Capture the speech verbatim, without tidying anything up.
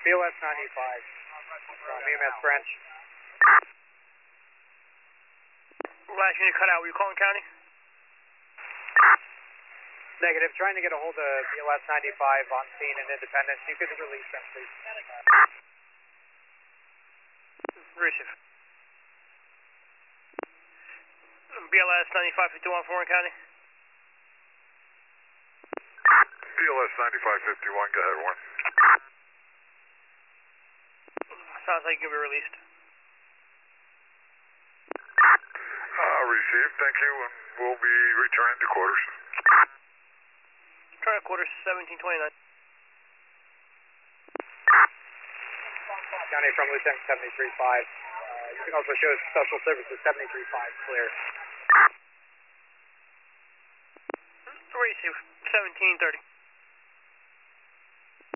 B L S ninety-five, from E M S branch. Last unit cut out, were you calling county? Negative, trying to get a hold of B L S ninety-five on scene in Independence. You could release them, please. Receive. B L S ninety-five fifty-one, Warren County. B L S ninety-five fifty-one, go ahead, Warren. Sounds like you can be released. Uh, received, thank you, and we'll be returning to quarters. Try quarters seventeen twenty-nine. County from Lieutenant seventy-three five. Uh, you can also show Special Services seventy-three five clear. Receive seventeen thirty.